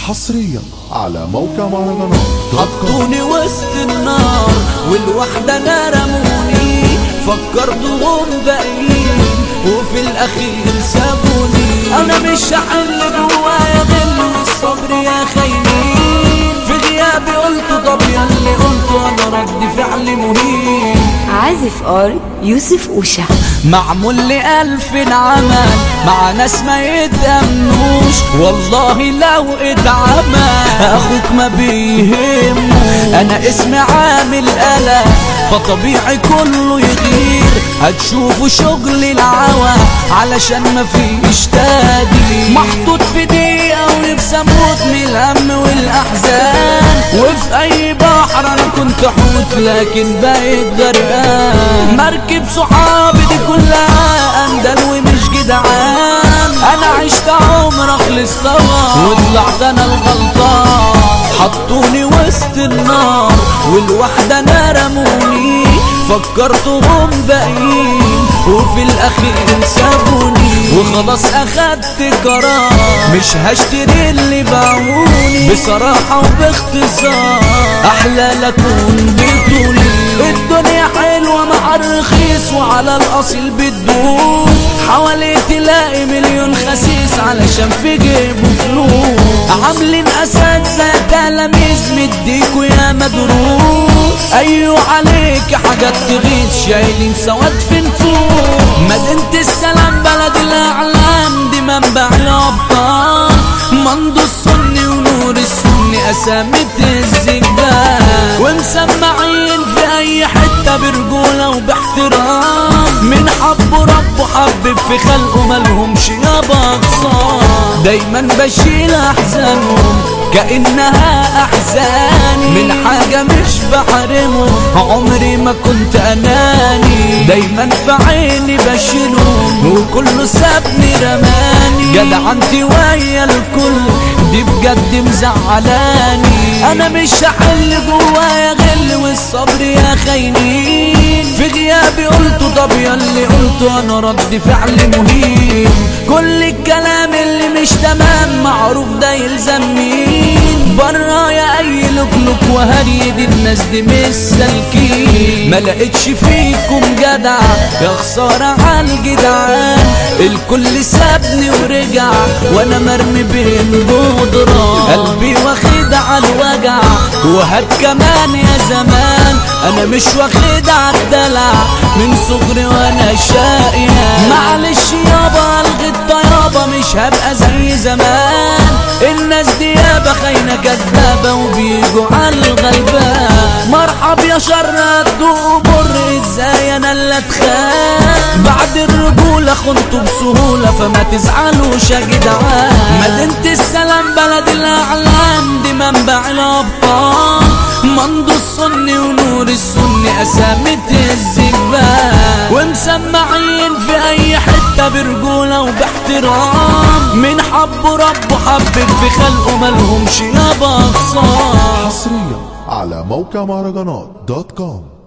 حصريا على موقع مهرجانات. حطوني وسط النار والوحدة انا رموني، فكرتهم باقيين وفي الاخير سابوني. انا مش هحل جوايا غل والصبر يا خاينين، في غيابي قلت طب ياللي قلته انا رد فعلي مهين. عازف يوسف أوشا معمول لي 1000 عمل مع ناس ما يتأمنوش، والله لو اتعمل اخوك ما بيهمه. انا اسمي عامل قلق فطبيعي كله يغير، هتشوفوا شغل العوا علشان ما فيش تقدير. محطوط في دقيقة ونفسي اموت من الهم والاحزان، وفي اي بحر انا كنت حوت لكن بقيت غرقان. مركب صحابي دي كلها اندل ومش جدعان، انا عشت عمر اخلص طبعا وطلعت انا الغلطان. حطوني وسط النار والوحدة انا رموني، فكرتهم باقيين وفي الاخير سابوني. وخلاص اخدت قرار مش هشتري اللي باعوني، بصراحة وباختصار احلى لكون بطولي. الدنيا حلوة مع الرخيص وعلى الاصيل بتدوس، حوالي تلاقي مليون خسيس علشان في جيبه فلوس. عاملين اساتذة تلاميذ مديكوا يا مدروس، ايوه عليك حاجات تغيظ شايلين سواد في نفوس. مدينة السلام بلد الاعلام دي منبع الابطال، مندو السني ونور السني اسامي الزجاج، ومسمعين في اي حتة برجولة وباحترام. من حبه ربه حبب في خلقه ملهمش يابا اقصان، دايما بشيل احزانهم كأنها احزاني، من حاجة مش بحرمهم عمري ما كنت اناني. دايما في عيني بشيلهم وكله سابني رماني، جدعنتي ويا الكل دي بجد مزعلاني. انا مش هحل جوايا غل والصبر يا خاينين، في غيابي قلته طب ياللي قلته انا رد فعلي مهين. كل الكلام اللي مش تمام معروف ده يلزم مين، برايا اي لكلك وهري دي الناس دي مش سالكين. ما لقيتش فيكم جدع يا خسارة عالجدعان، الكل سابني ورجع وانا مرمي بين جدران. قلبي واخد عالوجع وهات كمان يا زمان، انا مش واخد عالدلع من صغري وانا شقيان. معلش يابا الغي الطيابة مش هبقى زي زمان، الناس دي يابا خاينة كدابة وبيجوا عالغلبان. مرحب يا شر هتدوق مر ازاي انا اللي اتخان، بعد الرجولة خنتوا بسهولة فما تزعلوش يا جدعان. مدينة السلام بلد الاعلام دي منبع الابطال، مندو السني ونور السني اسامي الزجاج، ومسمعين في اي حتة برجولة وباحترام. من حبه ربه حبب في خلقه ملهمش يابا اقصان. حصريا على موقع مهرجانات.com.